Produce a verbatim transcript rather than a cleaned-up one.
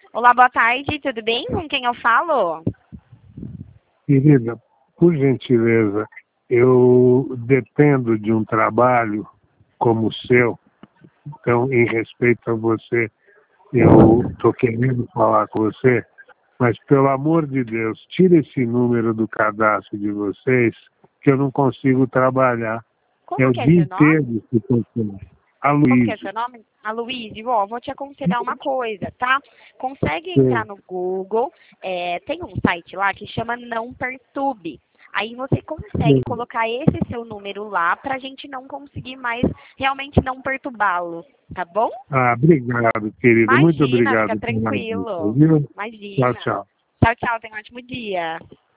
Olá, boa tarde, tudo bem? Com quem eu falo? Querida, por gentileza, eu dependo de um trabalho como o seu, então, em respeito a você, eu estou querendo falar com você, mas, pelo amor de Deus, tire esse número do cadastro de vocês, que eu não consigo trabalhar. É Como o que é dia seu inteiro nome? que funciona. A Como que é Luísa. seu nome? A Luíse, ó, vou te aconselhar uma coisa, tá? Consegue entrar Sim, no Google, é, tem um site lá que chama Não Perturbe. Aí você consegue sim. colocar esse seu número lá pra gente não conseguir mais realmente não perturbá-lo, tá bom? Ah, obrigado, querida. Muito Imagina, fica obrigado pela dica, tranquilo. viu? Tchau, Imagina. tchau. Tchau, tchau, tenha um ótimo dia.